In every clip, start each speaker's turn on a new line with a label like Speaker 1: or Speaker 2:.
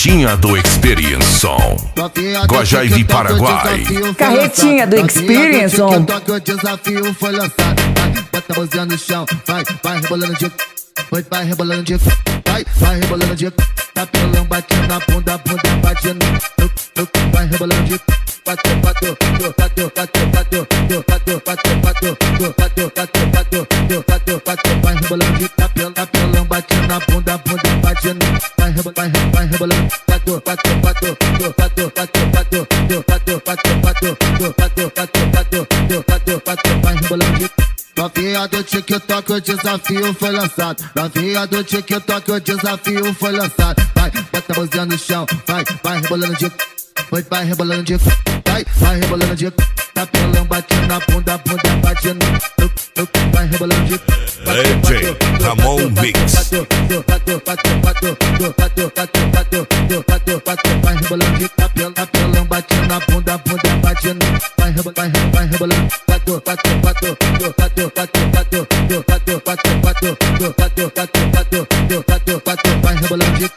Speaker 1: Carretinha do Experience Som, Guajaívi, Paraguai.
Speaker 2: Carretinha do Experience Som.
Speaker 3: O desafio foi lançado. Bota a mãozinha no chão, vai rebolando de, vai rebolando de, vai rebolando de. Tapelão batendo na bunda, bunda batendo, vai rebolando de. Bateu, bateu, bateu, bateu, bateu, bateu, bateu, bateu, bateu, bateu, bateu, bateu, bateu, bateu, vai rebolando de. Tapelão batendo na bunda, bunda batendo, vai rebolando, bateu, bateu, bateu, bateu, bateu, bateu, bateu, bateu, bateu, bateu, bateu, bateu, bateu, bateu, vai rebolando de. Novinha do TikTok, o desafio foi lançado. Novinha do TikTok, o desafio foi lançado. Vai, bota a mãozinha no chão, vai rebolando de, vai rebolando de, vai rebolando de. Tapelão batendo na bunda, bunda batendo, vai rebolando de.
Speaker 1: DJ Ramon Mix.
Speaker 3: Bateu, bateu, bateu, bateu, bateu, bateu, bateu, bateu, bateu, vai rebolando de. Tapelão batendo na bunda, bunda batendo, vai rebolando. Bateu, bateu, bateu, bateu, bateu, bateu, bateu, bateu, bateu, bateu, bateu, bateu, bateu, bateu, vai rebolando de.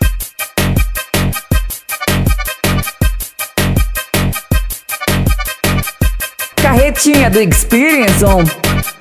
Speaker 2: Carretinha do Experience Som.